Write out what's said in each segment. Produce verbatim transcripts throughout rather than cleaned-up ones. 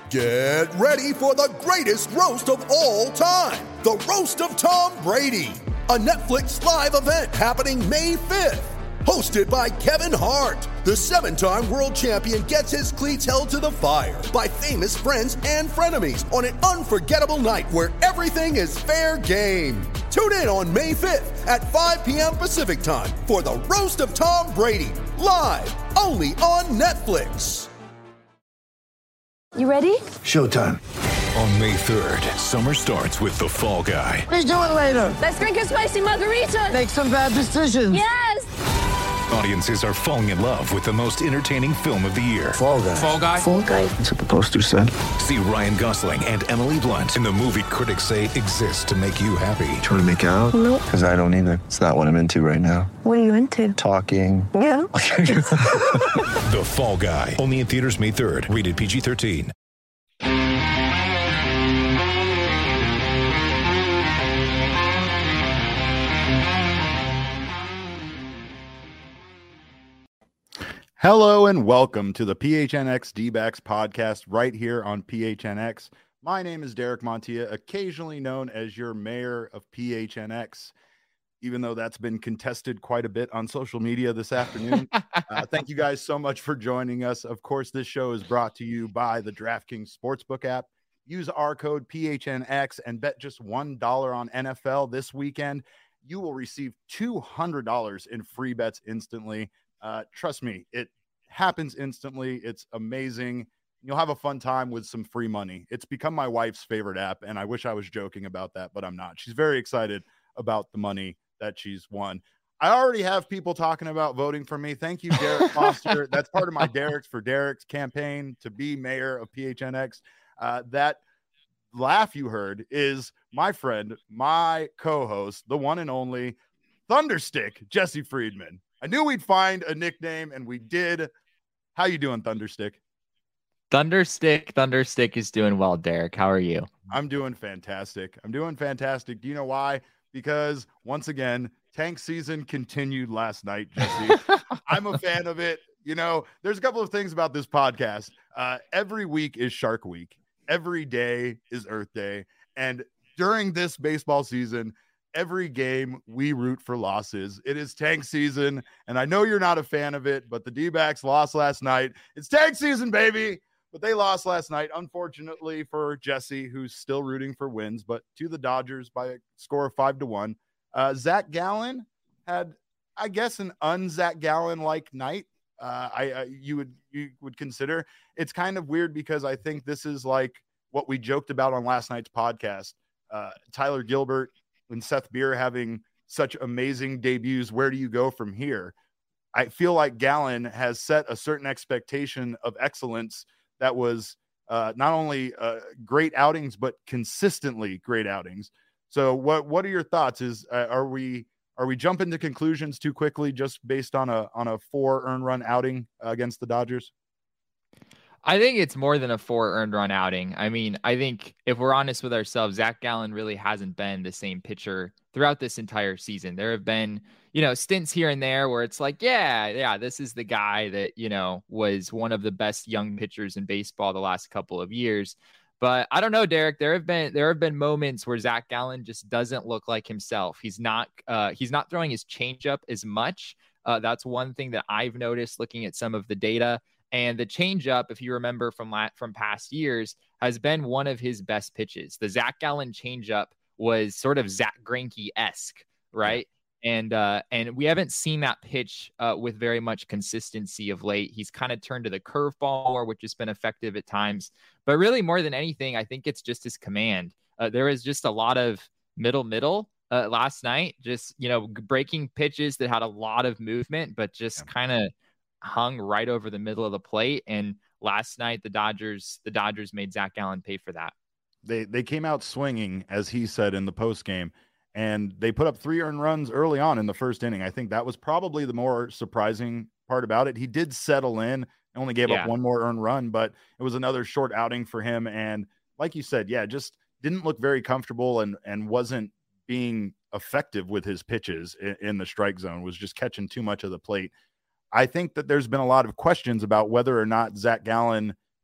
Get ready for the greatest roast of all time, the Roast of Tom Brady, a Netflix live event happening May fifth. Hosted by Kevin Hart, the seven-time world champion gets his cleats held to the fire by famous friends and frenemies on an unforgettable night where everything is fair game. Tune in on May fifth at five p.m. Pacific time for the Roast of Tom Brady, live only on Netflix. You ready? Showtime. On May third, summer starts with The Fall Guy. What are you doing later? Let's drink a spicy margarita. Make some bad decisions. Yes! Audiences are falling in love with the most entertaining film of the year. Fall Guy. Fall Guy? Fall Guy. That's what the poster said. See Ryan Gosling and Emily Blunt in the movie critics say exists to make you happy. Trying to make it out? Nope. Because I don't either. It's not what I'm into right now. What are you into? Talking. Yeah. The Fall Guy. Only in theaters May third. Rated P G thirteen. Hello and welcome to the P H N X D-backs podcast right here on P H N X. My name is Derek Montilla, occasionally known as your mayor of P H N X, even though that's been contested quite a bit on social media this afternoon. uh, thank you guys so much for joining us. Of course, this show is brought to you by the DraftKings Sportsbook app. Use our code P H N X and bet just one dollar on N F L this weekend. You will receive two hundred dollars in free bets instantly. Uh, trust me, it happens instantly. It's amazing. You'll have a fun time with some free money. It's become my wife's favorite app, and I wish I was joking about that, but I'm not. She's very excited about the money that she's won. I already have people talking about voting for me. Thank you, Derek Foster. That's part of my Derek's for Derek's campaign to be mayor of P H N X. Uh, that laugh you heard is my friend, my co-host, the one and only Thunderstick, Jesse Friedman. I knew we'd find a nickname, and we did. How you doing, Thunderstick? Thunderstick, Thunderstick is doing well, Derek. How are you? I'm doing fantastic. I'm doing fantastic. Do you know why? Because, once again, tank season continued last night, Jesse. I'm a fan of it. You know, there's a couple of things about this podcast. Uh, every week is Shark Week. Every day is Earth Day. And during this baseball season, every game we root for losses. It is tank season, and I know you're not a fan of it, but the D-backs lost last night. It's tank season, baby, but they lost last night, unfortunately for Jesse, who's still rooting for wins, but to the Dodgers by a score of five to one. Uh, Zach Gallen had, I guess, an un-Zach Gallen-like night. Uh, I, I you would you would consider. It's kind of weird because I think this is like what we joked about on last night's podcast. Uh, Tyler Gilbert and Seth Beer having such amazing debuts. Where do you go from here? I feel like Gallen has set a certain expectation of excellence that was uh, not only uh, great outings, but consistently great outings. So what, what are your thoughts? Is uh, are we, are we jumping to conclusions too quickly just based on a, on a four earned run outing uh, against the Dodgers? I think it's more than a four earned run outing. I mean, I think if we're honest with ourselves, Zach Gallen really hasn't been the same pitcher throughout this entire season. There have been, you know, stints here and there where it's like, yeah, yeah, this is the guy that, you know, was one of the best young pitchers in baseball the last couple of years. But I don't know, Derek, there have been, there have been moments where Zach Gallen just doesn't look like himself. He's not, uh, he's not throwing his changeup as much. Uh, that's one thing that I've noticed looking at some of the data. And the changeup, if you remember from la- from past years, has been one of his best pitches. The Zach Gallen changeup was sort of Zach Greinke-esque, right? Yeah. And uh, and we haven't seen that pitch uh, with very much consistency of late. He's kind of turned to the curveball more, which has been effective at times. But really, more than anything, I think it's just his command. Uh, there is just a lot of middle middle uh, last night, just, you know, breaking pitches that had a lot of movement, but just yeah. kind of hung right over the middle of the plate. And last night, the Dodgers, the Dodgers made Zach Gallen pay for that. They they came out swinging, as he said in the post game, and they put up three earned runs early on in the first inning. I think that was probably the more surprising part about it. He did settle in, only gave yeah. up one more earned run, but it was another short outing for him. And like you said, yeah, just didn't look very comfortable and and wasn't being effective with his pitches in, in the strike zone, was just catching too much of the plate. I think that there's been a lot of questions about whether or not Zach Gallen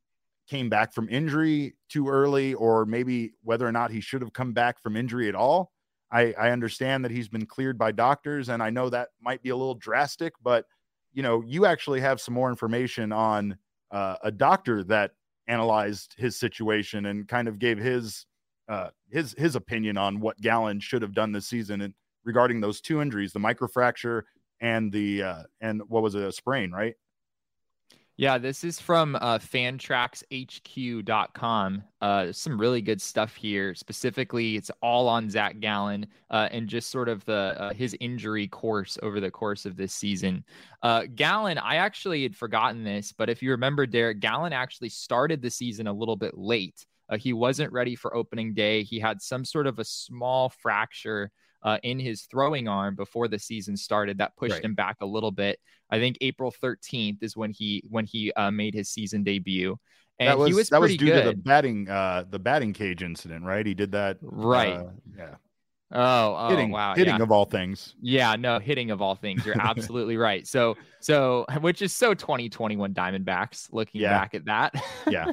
came back from injury too early, or maybe whether or not he should have come back from injury at all. I, I understand that he's been cleared by doctors, and I know that might be a little drastic, but you know, you actually have some more information on uh, a doctor that analyzed his situation and kind of gave his uh, his his opinion on what Gallen should have done this season, and regarding those two injuries, the microfracture and the uh, and what was it, a sprain, right? Yeah, this is from uh, Fantrax H Q dot com. Uh, some really good stuff here. Specifically, it's all on Zach Gallen uh, and just sort of the uh, his injury course over the course of this season. Uh, Gallen, I actually had forgotten this, but if you remember, Derek, Gallen actually started the season a little bit late. Uh, he wasn't ready for opening day. He had some sort of a small fracture Uh, in his throwing arm before the season started that pushed right. him back a little bit. I think April thirteenth is when he when he uh, made his season debut, and that was, he was that pretty was due good. to the batting uh, the batting cage incident, right? He did that, right? Uh, yeah. Oh, oh hitting, wow, hitting yeah. of all things. Yeah, no, hitting of all things. You're absolutely right. So, so which is so twenty twenty-one Diamondbacks looking yeah. back at that. Yeah.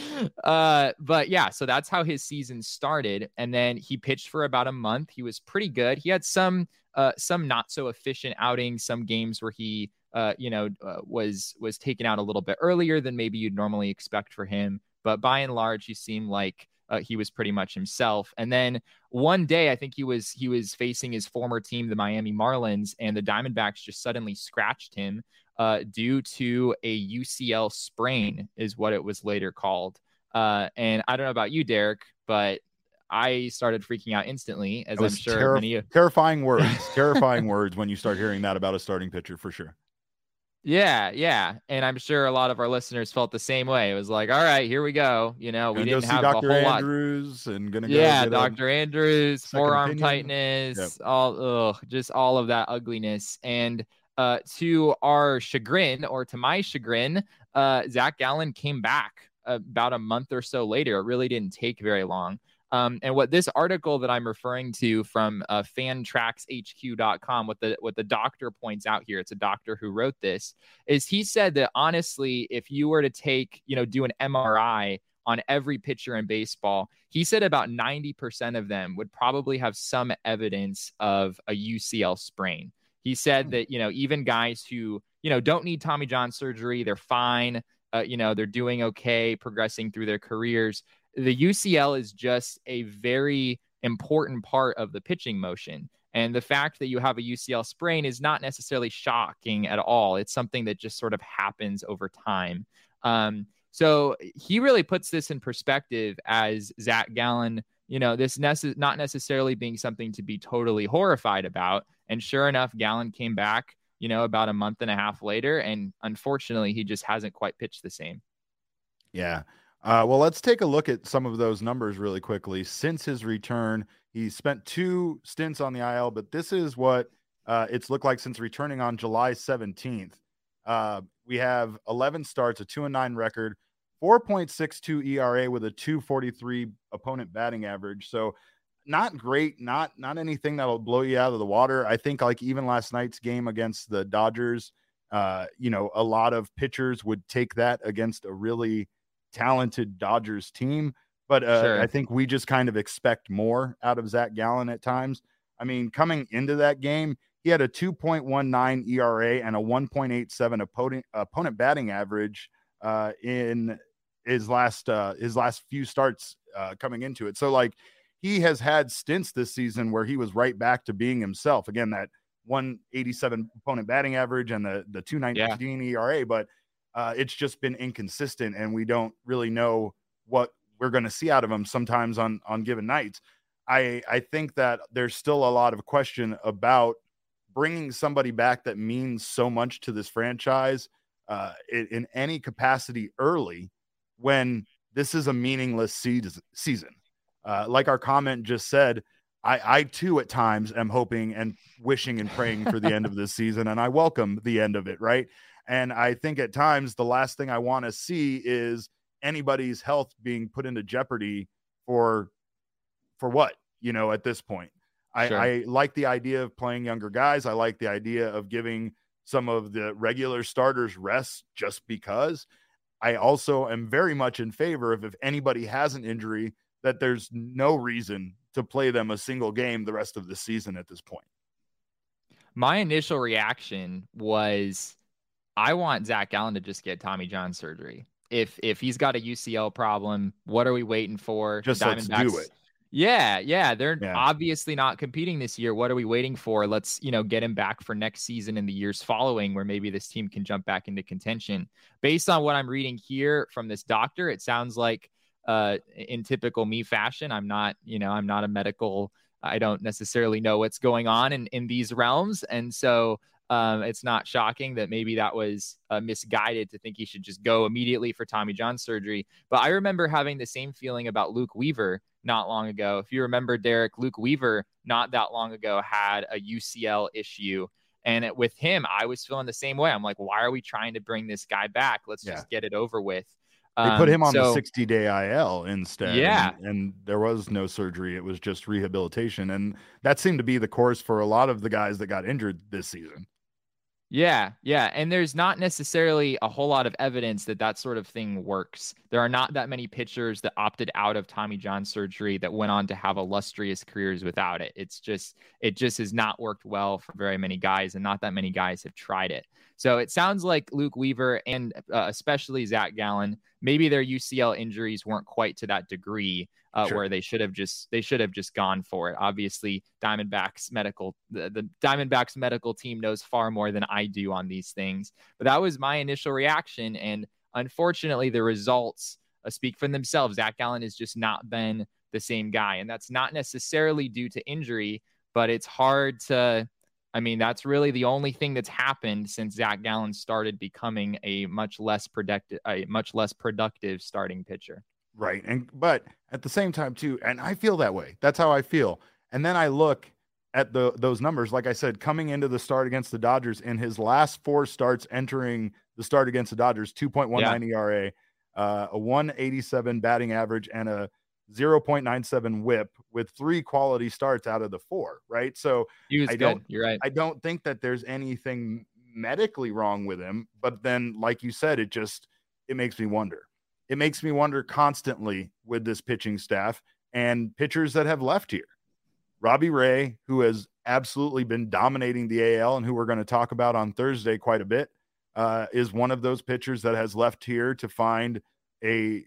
uh, but yeah, so that's how his season started. And then he pitched for about a month. He was pretty good. He had some, uh, some not so efficient outings, some games where he, uh, you know, uh, was, was taken out a little bit earlier than maybe you'd normally expect for him. But by and large, he seemed like Uh, he was pretty much himself. And then one day, I think he was he was facing his former team, the Miami Marlins, and the Diamondbacks just suddenly scratched him uh, due to a U C L sprain, is what it was later called. Uh, and I don't know about you, Derek, but I started freaking out instantly, as I'm sure terri- many of terrifying words, terrifying words when you start hearing that about a starting pitcher, for sure. Yeah, yeah. And I'm sure a lot of our listeners felt the same way. It was like, all right, here we go. You know, gonna we didn't go have Doctor a whole Andrews lot. and gonna go yeah, get Doctor Andrews, forearm opinion. tightness, Yep. all ugh, just all of that ugliness. And uh, to our chagrin, or to my chagrin, uh, Zach Gallen came back about a month or so later. It really didn't take very long. Um, and what this article that I'm referring to from uh, Fantrax H Q dot com, what the what the doctor points out here, it's a doctor who wrote this, is he said that honestly, if you were to take, you know, do an M R I on every pitcher in baseball, he said about ninety percent of them would probably have some evidence of a U C L sprain. He said that, you know, even guys who, you know, don't need Tommy John surgery, they're fine, uh, you know, they're doing okay, progressing through their careers. The U C L is just a very important part of the pitching motion. And the fact that you have a U C L sprain is not necessarily shocking at all. It's something that just sort of happens over time. Um, so he really puts this in perspective as Zach Gallen, you know, this nece- not necessarily being something to be totally horrified about. And sure enough, Gallen came back, you know, about a month and a half later. And unfortunately, he just hasn't quite pitched the same. Yeah. Uh, well, let's take a look at some of those numbers really quickly. Since his return, he spent two stints on the I L, but this is what uh, it's looked like since returning on July seventeenth. Uh, we have eleven starts, a two and nine record, four point six two E R A with a two forty-three opponent batting average. So not great, not not anything that'll blow you out of the water. I think like even last night's game against the Dodgers, uh, you know, a lot of pitchers would take that against a really talented Dodgers team, but uh, Sure. I think we just kind of expect more out of Zach Gallen at times. I mean, coming into that game, he had a two point one nine E R A and a one point eight seven opponent opponent batting average uh, in his last uh, his last few starts uh, coming into it. So like he has had stints this season where he was right back to being himself. Again, that one eighty-seven opponent batting average and the the two nineteen yeah. E R A, but Uh, it's just been inconsistent, and we don't really know what we're going to see out of him sometimes on, on given nights. I, I think that there's still a lot of question about bringing somebody back that means so much to this franchise uh, in, in any capacity early when this is a meaningless se- season. Uh, like our comment just said, I, I too at times am hoping and wishing and praying for the end of this season, and I welcome the end of it, right? And I think at times the last thing I want to see is anybody's health being put into jeopardy for, for what, you know, at this point. I, Sure. I like the idea of playing younger guys. I like the idea of giving some of the regular starters rest just because. I also am very much in favor of, if anybody has an injury, that there's no reason to play them a single game the rest of the season at this point. My initial reaction was, I want Zach Gallen to just get Tommy John surgery. If if he's got a U C L problem, what are we waiting for? Just let's do it. Yeah, yeah. They're yeah. obviously not competing this year. What are we waiting for? Let's, you know, get him back for next season and the years following, where maybe this team can jump back into contention. Based on what I'm reading here from this doctor, it sounds like uh, in typical me fashion, I'm not, you know, I'm not a medical, I don't necessarily know what's going on in, in these realms. And so um, it's not shocking that maybe that was uh, misguided to think he should just go immediately for Tommy John surgery. But I remember having the same feeling about Luke Weaver not long ago. If you remember, Derek, Luke Weaver not that long ago had a U C L issue. And it, with him, I was feeling the same way. I'm like, why are we trying to bring this guy back? Let's yeah. just get it over with. They put him on um, so, the sixty day I L instead. Yeah. And, and there was no surgery. It was just rehabilitation. And that seemed to be the course for a lot of the guys that got injured this season. Yeah, yeah. And there's not necessarily a whole lot of evidence that that sort of thing works. There are not that many pitchers that opted out of Tommy John surgery that went on to have illustrious careers without it. It's just, it just has not worked well for very many guys, and not that many guys have tried it. So it sounds like Luke Weaver and uh, especially Zach Gallen, maybe their U C L injuries weren't quite to that degree uh, sure. where they should have just they should have just gone for it. Obviously, Diamondbacks medical the, the Diamondbacks medical team knows far more than I do on these things. But that was my initial reaction, and unfortunately, the results uh, speak for themselves. Zach Gallen has just not been the same guy, and that's not necessarily due to injury, but it's hard to. I mean, that's really the only thing that's happened since Zach Gallen started becoming a much less productive, a much less productive starting pitcher. Right. And, but at the same time too, and I feel that way, that's how I feel. And then I look at the, those numbers, like I said, coming into the start against the Dodgers, in his last four starts entering the start against the Dodgers, two point one nine yeah. E R A, uh, a one eighty-seven batting average, and a zero point nine seven whip, with three quality starts out of the four. Right. So he was I good. don't, You're right. I don't think that there's anything medically wrong with him, but then, like you said, it just, it makes me wonder. It makes me wonder constantly with this pitching staff and pitchers that have left here. Robbie Ray, who has absolutely been dominating the A L and who we're going to talk about on Thursday quite a bit, uh, is one of those pitchers that has left here to find a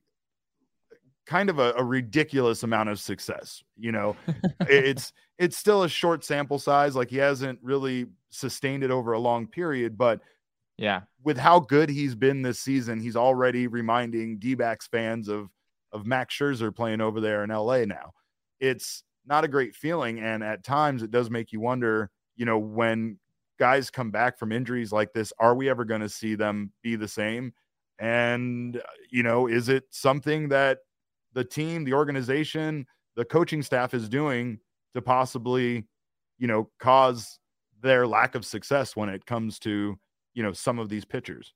kind of a, a ridiculous amount of success. You know, it's, it's still a short sample size. Like, he hasn't really sustained it over a long period, but yeah, with how good he's been this season, he's already reminding D-backs fans of, of Max Scherzer playing over there in L A now. It's not a great feeling. And at times it does make you wonder, you know, when guys come back from injuries like this, are we ever going to see them be the same? And, you know, is it something that the team, the organization, the coaching staff is doing to possibly, you know, cause their lack of success when it comes to, you know, some of these pitchers?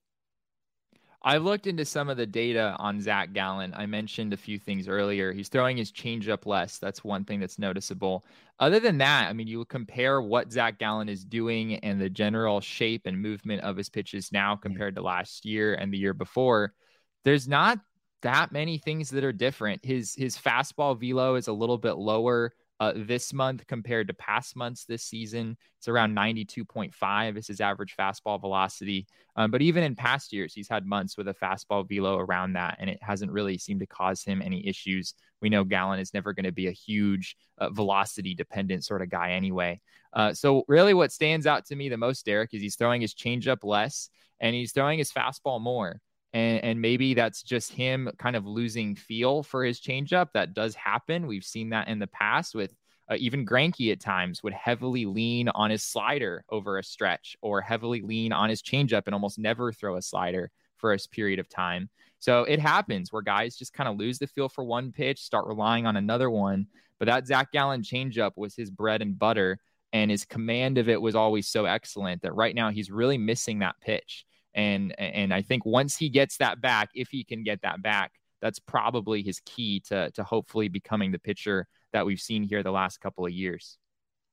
I looked into some of the data on Zach Gallen. I mentioned a few things earlier. He's throwing his changeup less. That's one thing that's noticeable. Other than that, I mean, you compare what Zach Gallen is doing and the general shape and movement of his pitches now compared to last year and the year before. There's not that many things that are different. His his fastball velo is a little bit lower uh, this month compared to past months this season. It's around ninety-two point five is his average fastball velocity. Um, but even in past years, he's had months with a fastball velo around that, and it hasn't really seemed to cause him any issues. We know Gallen is never going to be a huge uh, velocity dependent sort of guy anyway. Uh, so really what stands out to me the most, Derek, is he's throwing his changeup less and he's throwing his fastball more. And, and maybe that's just him kind of losing feel for his changeup. That does happen. We've seen that in the past with uh, even Greinke at times would heavily lean on his slider over a stretch, or heavily lean on his changeup and almost never throw a slider for a period of time. So it happens where guys just kind of lose the feel for one pitch, start relying on another one. But that Zach Gallen changeup was his bread and butter, and his command of it was always so excellent that right now he's really missing that pitch. And and I think once he gets that back, if he can get that back, that's probably his key to to hopefully becoming the pitcher that we've seen here the last couple of years.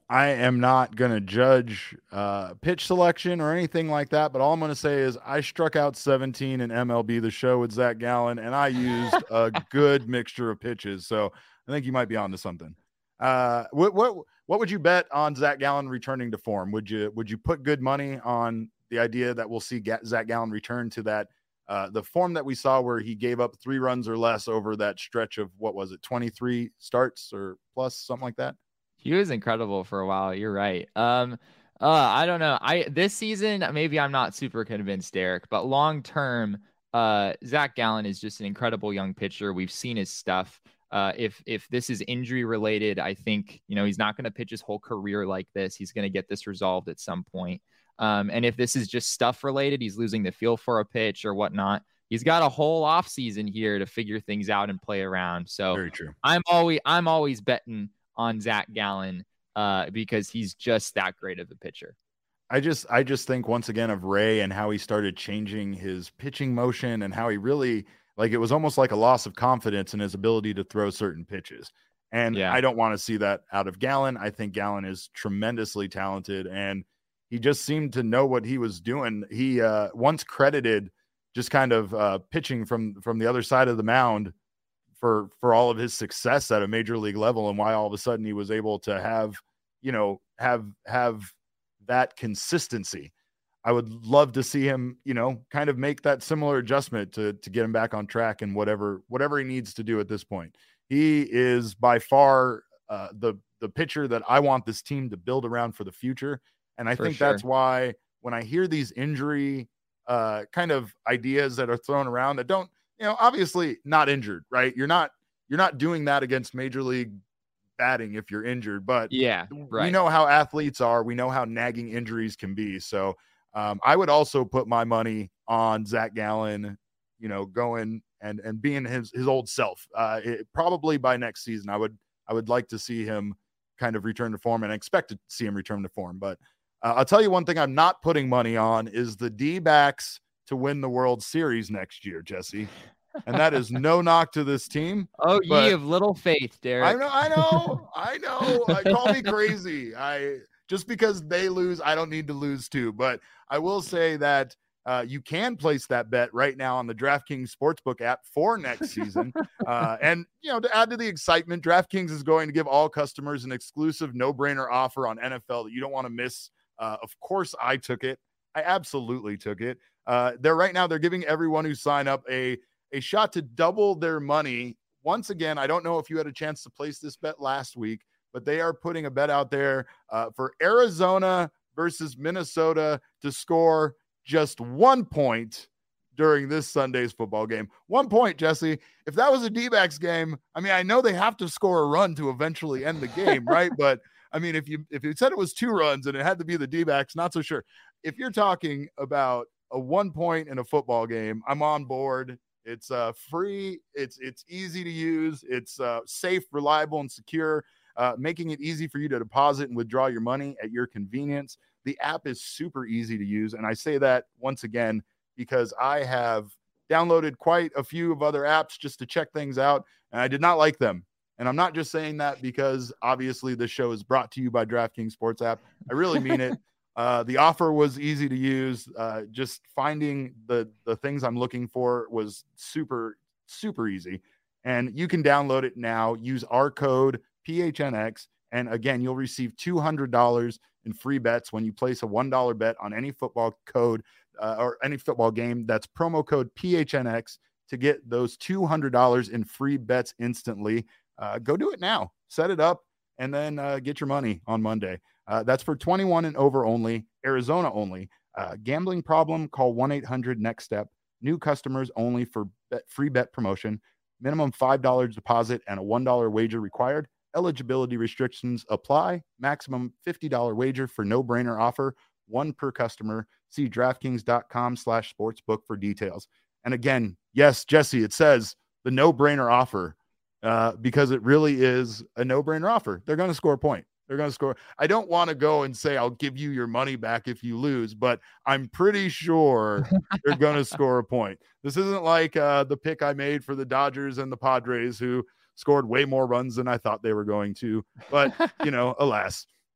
I am not going to judge uh, pitch selection or anything like that, but all I'm going to say is I struck out seventeen in M L B The Show with Zach Gallen, and I used a good mixture of pitches. So I think you might be onto something. Uh, what what what would you bet on Zach Gallen returning to form? Would you would you put good money on the idea that we'll see Ga- Zach Gallen return to that uh, the form that we saw where he gave up three runs or less over that stretch of what was it, twenty-three starts or plus, something like that? He was incredible for a while. You're right. Um, uh, I don't know. I this season maybe I'm not super convinced, Derek, but long term, uh, Zach Gallen is just an incredible young pitcher. We've seen his stuff. Uh, if if this is injury related, I think you know he's not going to pitch his whole career like this. He's going to get this resolved at some point. Um, and if this is just stuff related, he's losing the feel for a pitch or whatnot. He's got a whole off season here to figure things out and play around. So very true. I'm always I'm always betting on Zach Gallen uh, because he's just that great of a pitcher. I just, I just think once again of Ray and how he started changing his pitching motion and how he really, like, it was almost like a loss of confidence in his ability to throw certain pitches. And yeah. I don't want to see that out of Gallen. I think Gallen is tremendously talented and he just seemed to know what he was doing. He uh, once credited just kind of uh, pitching from, from the other side of the mound for, for all of his success at a major league level and why all of a sudden he was able to have, you know, have, have that consistency. I would love to see him, you know, kind of make that similar adjustment to, to get him back on track and whatever, whatever he needs to do at this point. He is by far uh, the, the pitcher that I want this team to build around for the future. And I for think sure. that's why when I hear these injury uh, kind of ideas that are thrown around that don't, you know, obviously not injured, right? You're not, you're not doing that against major league batting if you're injured, but yeah, right. we know how athletes are. We know how nagging injuries can be. So um, I would also put my money on Zach Gallen, you know, going and, and being his, his old self uh, it, probably by next season. I would, I would like to see him kind of return to form and I expect to see him return to form. But uh, I'll tell you one thing I'm not putting money on is the D-backs to win the World Series next year, Jesse. And that is no knock to this team. Oh, ye of little faith, Derek. I know, I know, I know. I call me crazy. I just because they lose, I don't need to lose too. But I will say that uh, you can place that bet right now on the DraftKings Sportsbook app for next season. uh, and you know, to add to the excitement, DraftKings is going to give all customers an exclusive no-brainer offer on N F L that you don't want to miss. Uh, of course, I took it. I absolutely took it. Uh, they're right now. They're giving everyone who sign up a a shot to double their money. Once again, I don't know if you had a chance to place this bet last week, but they are putting a bet out there uh, for Arizona versus Minnesota to score just one point during this Sunday's football game. One point, Jesse. If that was a D-backs game, I mean, I know they have to score a run to eventually end the game, right? But I mean, if you if you said it was two runs and it had to be the D-backs, not so sure. If you're talking about a one point in a football game, I'm on board. It's uh, free. It's it's easy to use. It's uh, safe, reliable, and secure, uh, making it easy for you to deposit and withdraw your money at your convenience. The app is super easy to use. And I say that once again because I have downloaded quite a few of other apps just to check things out, and I did not like them. And I'm not just saying that because obviously this show is brought to you by DraftKings Sports app. I really mean it. Uh, the offer was easy to use. Uh, just finding the, the things I'm looking for was super, super easy. And you can download it now. Use our code P H N X. And again, you'll receive two hundred dollars in free bets when you place a one dollar bet on any football code uh, or any football game. That's promo code P H N X to get those two hundred dollars in free bets instantly. Uh, go do it now. Set it up and then uh, get your money on Monday. Uh, that's for twenty-one and over only, Arizona only. Uh, gambling problem, call one eight hundred next step. New customers only for bet, free bet promotion. Minimum five dollars deposit and a one dollar wager required. Eligibility restrictions apply. Maximum fifty dollars wager for no-brainer offer. One per customer. See DraftKings.com slash sportsbook for details. And again, yes, Jesse, it says the no-brainer offer uh, because it really is a no-brainer offer. They're going to score a point. They're going to score. I don't want to go and say, I'll give you your money back if you lose, but I'm pretty sure they're going to score a point. This isn't like uh, the pick I made for the Dodgers and the Padres who scored way more runs than I thought they were going to, but you know, alas.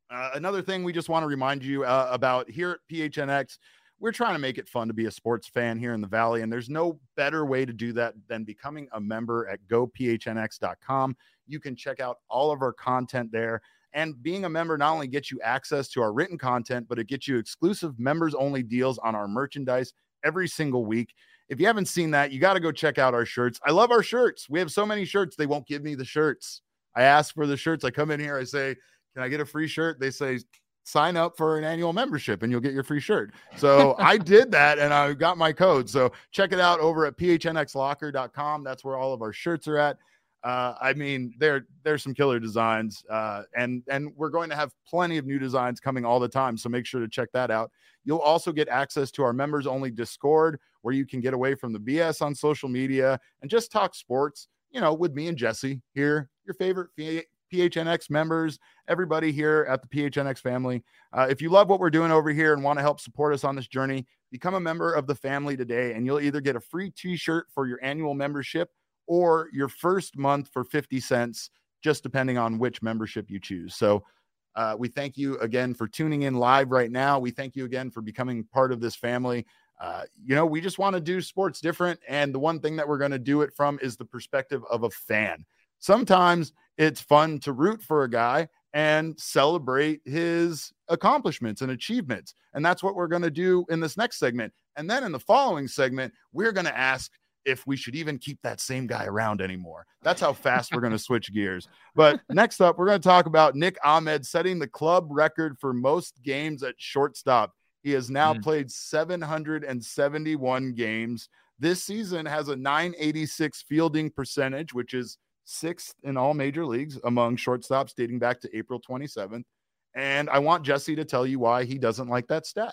Uh, another thing we just want to remind you uh, about here at P H N X, we're trying to make it fun to be a sports fan here in the Valley, and there's no better way to do that than becoming a member at go p h n x dot com. You can check out all of our content there, and being a member not only gets you access to our written content, but it gets you exclusive members-only deals on our merchandise every single week. If you haven't seen that, you got to go check out our shirts. I love our shirts. We have so many shirts, they won't give me the shirts. I ask for the shirts. I come in here, I say, can I get a free shirt? They say, sign up for an annual membership and you'll get your free shirt. So I did that and I got my code. So check it out over at p h n x locker dot com. That's where all of our shirts are at. Uh, I mean, there, there's some killer designs uh, and, and we're going to have plenty of new designs coming all the time. So make sure to check that out. You'll also get access to our members only Discord, where you can get away from the B S on social media and just talk sports, you know, with me and Jesse here, your favorite P H N X members, everybody here at the P H N X family. Uh, if you love what we're doing over here and want to help support us on this journey, become a member of the family today, and you'll either get a free t-shirt for your annual membership or your first month for fifty cents, just depending on which membership you choose. So uh, we thank you again for tuning in live right now. We thank you again for becoming part of this family. Uh, you know, we just want to do sports different. And the one thing that we're going to do it from is the perspective of a fan. Sometimes it's fun to root for a guy and celebrate his accomplishments and achievements. And that's what we're going to do in this next segment. And then in the following segment, we're going to ask if we should even keep that same guy around anymore. That's how fast we're going to switch gears. But next up, we're going to talk about Nick Ahmed setting the club record for most games at shortstop. He has now mm. played seven hundred seventy-one games. This season has a nine eighty-six fielding percentage, which is sixth in all major leagues among shortstops dating back to April twenty-seventh. And I want Jesse to tell you why he doesn't like that stat.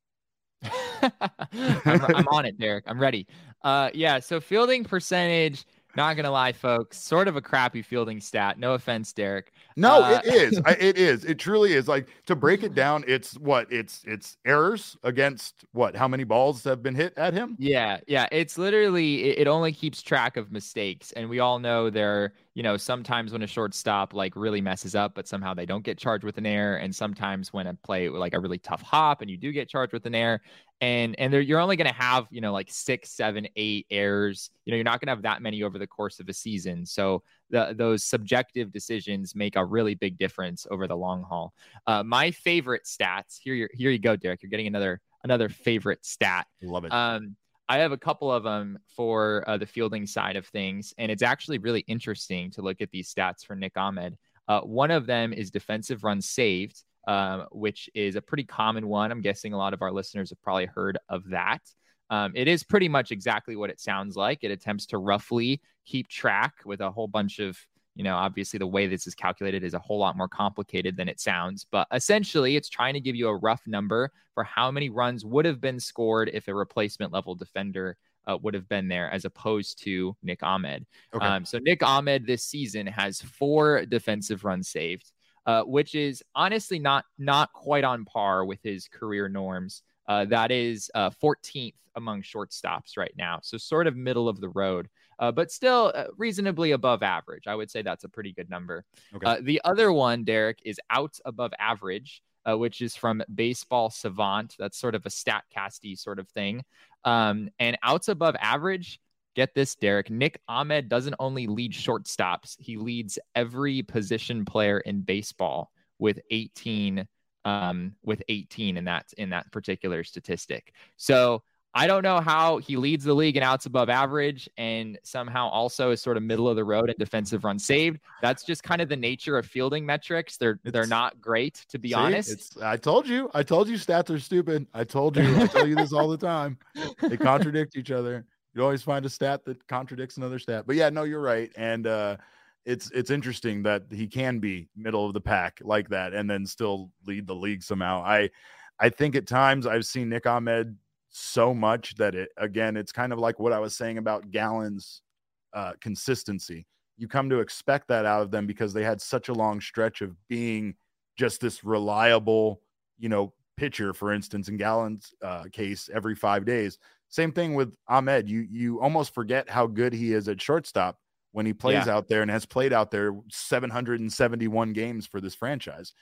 I'm, I'm on it, Derek. I'm ready. Uh, yeah, so fielding percentage, not going to lie, folks, sort of a crappy fielding stat. No offense, Derek. No, uh, it is. I, it is. It truly is. Like, to break it down, it's what? It's it's errors against what? How many balls have been hit at him? Yeah, yeah. It's literally, it, it only keeps track of mistakes. And we all know there, you know, sometimes when a shortstop like really messes up, but somehow they don't get charged with an error. And sometimes when a play like a really tough hop and you do get charged with an error, and and there, you're only going to have, you know, like six, seven, eight errors. You know, you're not going to have that many over the course of a season. So the, those subjective decisions make a really big difference over the long haul. Uh, my favorite stats here, you're, here you go, Derek. You're getting another another favorite stat. Love it. Um, I have a couple of them for uh, the fielding side of things, and it's actually really interesting to look at these stats for Nick Ahmed. Uh, one of them is defensive runs saved, um, which is a pretty common one. I'm guessing a lot of our listeners have probably heard of that. Um, it is pretty much exactly what it sounds like. It attempts to roughly keep track with a whole bunch of, you know, obviously the way this is calculated is a whole lot more complicated than it sounds. But essentially, it's trying to give you a rough number for how many runs would have been scored if a replacement level defender uh, would have been there, as opposed to Nick Ahmed. Okay. Um, so Nick Ahmed this season has four defensive runs saved, uh, which is honestly not not quite on par with his career norms. Uh, that is uh, fourteenth among shortstops right now. So sort of middle of the road, uh, but still uh, reasonably above average. I would say that's a pretty good number. Okay. Uh, the other one, Derek, is out above average, uh, which is from Baseball Savant. That's sort of a StatCast-y sort of thing. Um, and outs above average, get this, Derek, Nick Ahmed doesn't only lead shortstops, he leads every position player in baseball with eighteen um, with eighteen in that, in that particular statistic. So I don't know how he leads the league in outs above average and somehow also is sort of middle of the road in defensive runs saved. That's just kind of the nature of fielding metrics. They're it's, they're not great, to be see, honest. It's, I told you, I told you stats are stupid. I told you, I tell you this all the time. They contradict each other. You always find a stat that contradicts another stat. But yeah, no, you're right. And uh, it's it's interesting that he can be middle of the pack like that and then still lead the league somehow. I I think at times I've seen Nick Ahmed so much that it, again, it's kind of like what I was saying about Gallen's uh, consistency. You come to expect that out of them because they had such a long stretch of being just this reliable, you know, pitcher, for instance, in Gallen's uh, case, every five days. Same thing with Ahmed. You, you almost forget how good he is at shortstop when he plays yeah. out there and has played out there seven hundred seventy-one games for this franchise.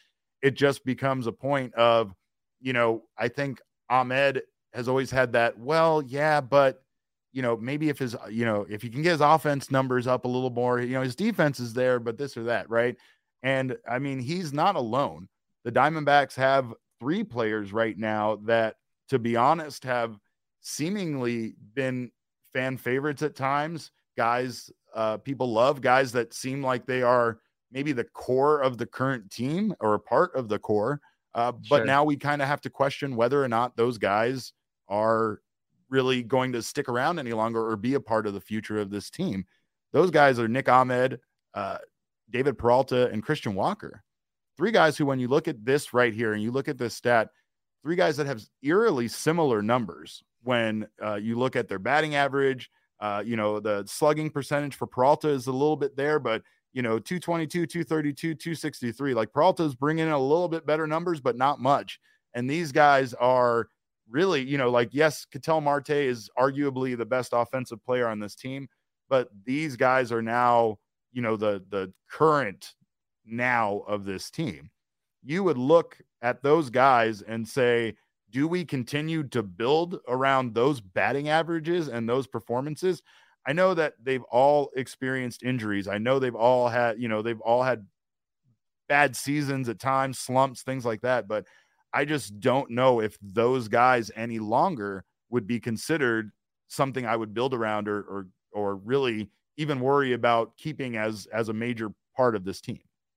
it just becomes a point of, you know, I think Ahmed has always had that, well, yeah, but, you know, maybe if his, you know, if he can get his offense numbers up a little more, you know, his defense is there, but this or that, right? And I mean, he's not alone. The Diamondbacks have three players right now that, to be honest, have seemingly been fan favorites at times. Guys, uh, people love guys that seem like they are maybe the core of the current team or a part of the core. Uh, but Sure. now we kind of have to question whether or not those guys are really going to stick around any longer or be a part of the future of this team. Those guys are Nick Ahmed, uh, David Peralta, and Christian Walker. Three guys who, when you look at this right here and you look at this stat, three guys that have eerily similar numbers when uh, you look at their batting average. Uh, you know, the slugging percentage for Peralta is a little bit there, but, you know, two twenty-two, two thirty-two, two sixty-three. Like, Peralta's bringing in a little bit better numbers, but not much. And these guys are really, you know, like, yes, Ketel Marte is arguably the best offensive player on this team, but these guys are now, you know, the the current now of this team. You would look at those guys and say, do we continue to build around those batting averages and those performances? I know that they've all experienced injuries. I know they've all had, you know, they've all had bad seasons at times, slumps, things like that. But I just don't know if those guys any longer would be considered something I would build around or, or, or really even worry about keeping as, as a major part of this team.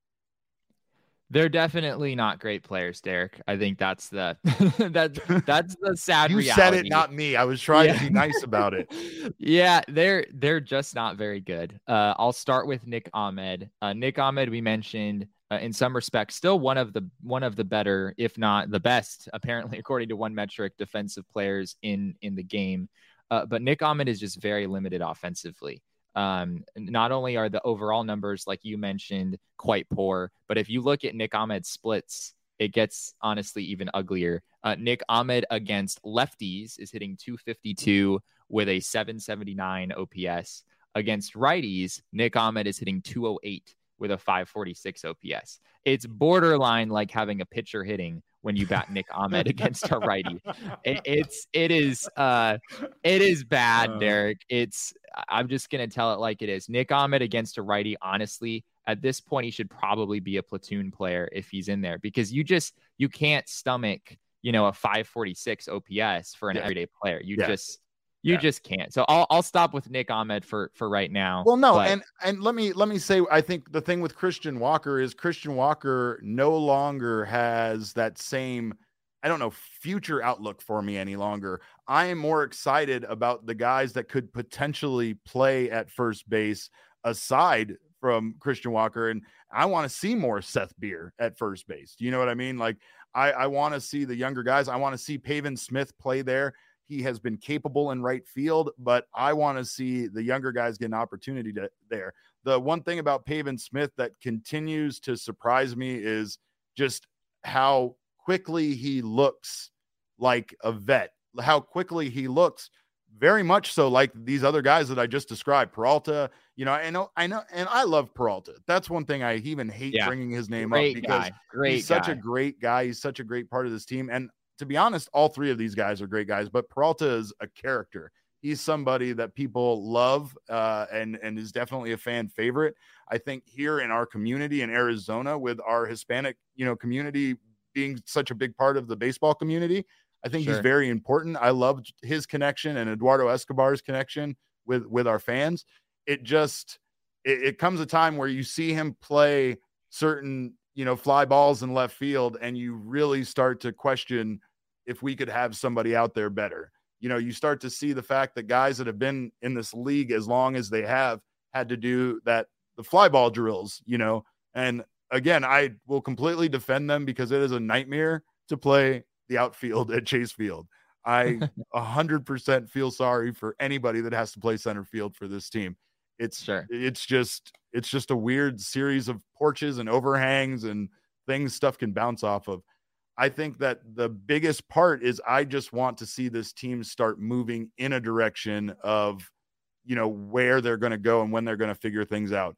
They're definitely not great players, Derek. I think that's the that that's the sad you reality. said it, not me. I was trying Yeah. to be nice about it. Yeah, they're they're just not very good. Uh, I'll start with Nick Ahmed. Uh, Nick Ahmed, we mentioned uh, in some respects, still one of the one of the better, if not the best, apparently according to one metric, defensive players in in the game. Uh, but Nick Ahmed is just very limited offensively. Um, not only are the overall numbers, like you mentioned, quite poor, but if you look at Nick Ahmed's splits, it gets honestly even uglier. Uh, Nick Ahmed against lefties is hitting two fifty-two with a seven seventy-nine O P S. Against righties, Nick Ahmed is hitting two oh eight with a five forty-six O P S. It's borderline like having a pitcher hitting when you bat Nick Ahmed against a righty. It, it's, it is, uh, it is bad, Derek. It's, I'm just going to tell it like it is. Nick Ahmed against a righty, honestly, at this point, he should probably be a platoon player if he's in there, because you just, you can't stomach, you know, a five forty-six O P S for an Yeah. everyday player. You Yeah. just, you Yeah. just can't. So I'll, I'll stop with Nick Ahmed for, for right now. Well, no. but- And, and let me, let me say, I think the thing with Christian Walker is Christian Walker no longer has that same, I don't know, future outlook for me any longer. I am more excited about the guys that could potentially play at first base aside from Christian Walker. And I want to see more Seth Beer at first base. Do you know what I mean? Like, I, I want to see the younger guys. I want to see Pavin Smith play there. He has been capable in right field, but I want to see the younger guys get an opportunity to there. The one thing about Pavin Smith that continues to surprise me is just how quickly he looks like a vet, how quickly he looks very much so like these other guys that I just described. Peralta, you know, I know, I know, and I love Peralta. That's one thing I even hate Yeah. bringing his name Great up because guy. Great he's such guy. a great guy. He's such a great part of this team. And to be honest, all three of these guys are great guys, but Peralta is a character. He's somebody that people love uh, and, and is definitely a fan favorite. I think here in our community in Arizona, with our Hispanic, you know, community being such a big part of the baseball community, I think Sure. he's very important. I loved his connection and Eduardo Escobar's connection with, with our fans. It just, it, it comes a time where you see him play certain, you know, fly balls in left field, and you really start to question if we could have somebody out there better. You know, you start to see the fact that guys that have been in this league as long as they have had to do that, the fly ball drills, you know, and again, I will completely defend them because it is a nightmare to play the outfield at Chase Field. I a hundred percent feel sorry for anybody that has to play center field for this team. It's Sure. it's just, it's just a weird series of porches and overhangs and things stuff can bounce off of. I think that the biggest part is I just want to see this team start moving in a direction of, you know, where they're going to go and when they're going to figure things out.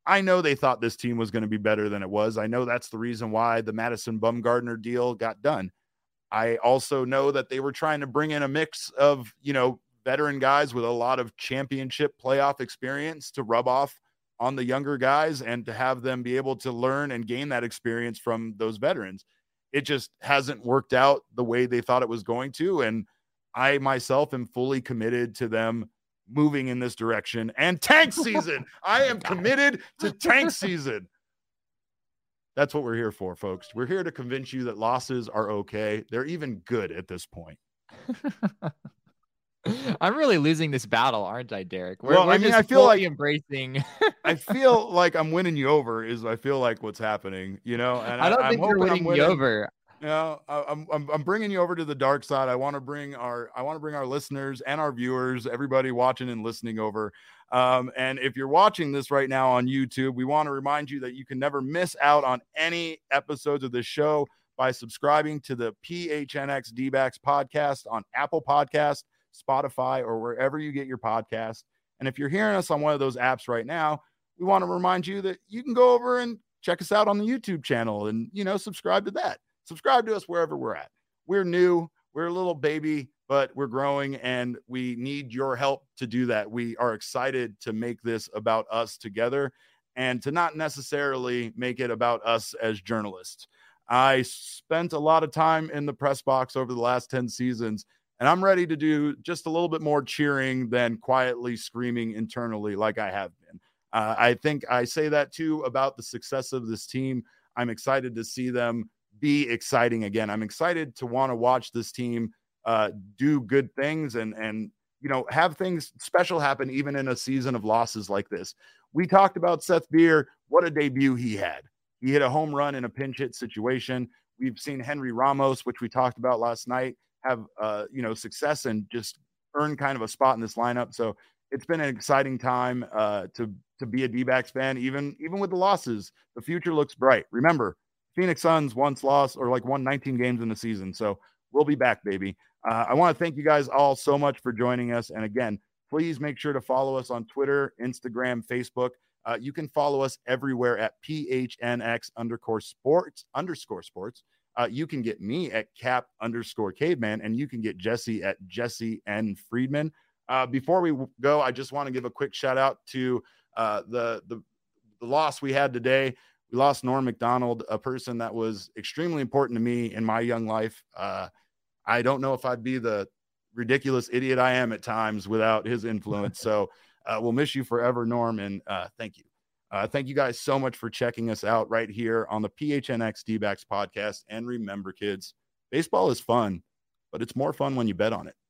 I know they thought this team was going to be better than it was. I know that's the reason why the Madison Bumgarner deal got done. I also know that they were trying to bring in a mix of, you know, veteran guys with a lot of championship playoff experience to rub off on the younger guys and to have them be able to learn and gain that experience from those veterans. It just hasn't worked out the way they thought it was going to. And I myself am fully committed to them moving in this direction and tank season. I am committed to tank season. That's what we're here for, folks. We're here to convince you that losses are okay. They're even good at this point. I'm really losing this battle, aren't I, Derek? We're, well, we're I mean, just I feel like embracing. I feel like I'm winning you over. Is I feel like what's happening, you know. And I don't I, think I'm you're hoping winning, I'm winning me over. You know, I'm, I'm I'm bringing you over to the dark side. I want to bring our I want to bring our listeners and our viewers, everybody watching and listening over. Um, and if you're watching this right now on YouTube, we want to remind you that you can never miss out on any episodes of this show by subscribing to the P H N X D-backs podcast on Apple Podcast, Spotify, or wherever you get your podcast. And if you're hearing us on one of those apps right now, we want to remind you that you can go over and check us out on the YouTube channel and, you know, subscribe to that. Subscribe to us wherever we're at. We're new. We're a little baby, but we're growing and we need your help to do that. We are excited to make this about us together and to not necessarily make it about us as journalists. I spent a lot of time in the press box over the last ten seasons, and I'm ready to do just a little bit more cheering than quietly screaming internally like I have been. Uh, I think I say that too about the success of this team. I'm excited to see them be exciting again. I'm excited to want to watch this team uh, do good things and, and, you know, have things special happen even in a season of losses like this. We talked about Seth Beer. What a debut he had. He hit a home run in a pinch hit situation. We've seen Henry Ramos, which we talked about last night, have, uh, you know, success and just earn kind of a spot in this lineup. So it's been an exciting time uh, to, to be a D-backs fan, even, even with the losses. The future looks bright. Remember, Phoenix Suns once lost or like won nineteen games in the season. So we'll be back, baby. Uh, I want to thank you guys all so much for joining us. And again, please make sure to follow us on Twitter, Instagram, Facebook. Uh, you can follow us everywhere at P H N X underscore sports underscore sports. Uh, you can get me at Cap underscore Caveman, and you can get Jesse at Jesse N Friedman. Uh, before we go, I just want to give a quick shout out to uh, the, the the loss we had today. We lost Norm Macdonald, a person that was extremely important to me in my young life. Uh, I don't know if I'd be the ridiculous idiot I am at times without his influence. So uh, we'll miss you forever, Norm, and uh, thank you. Uh, thank you guys so much for checking us out right here on the P H N X D-backs podcast. And remember, kids, baseball is fun, but it's more fun when you bet on it.